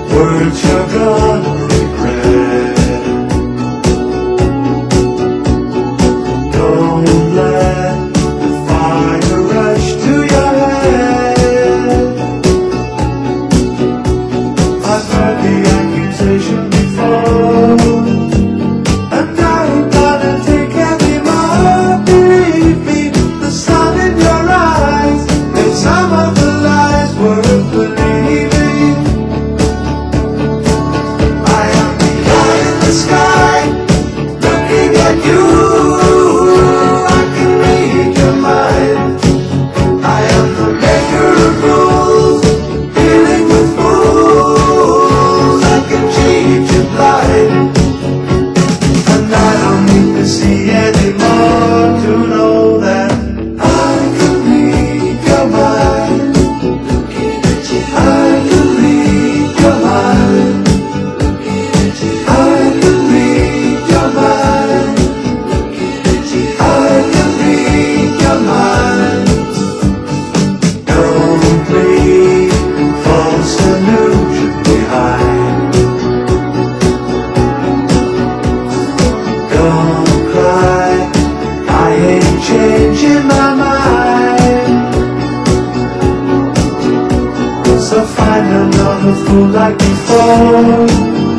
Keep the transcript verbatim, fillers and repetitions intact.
words you're gonna regret. Don't let the fire rush to your head. I've heard the accusation before, and I ain't gonna take any more. Believe me, the sun in your eyes made some of the lies worth believing. I am the eye in the sky, looking at you. I can read your mind. I am the maker of rules, dealing with fools. I can cheat you blind, and I don't need to see anymore to know that I can read your mind. I can read your mind. I can read your mind. I can read your mind. Don't leave false illusion behind. Don't cry, I ain't changing my mind. So find another fool like before.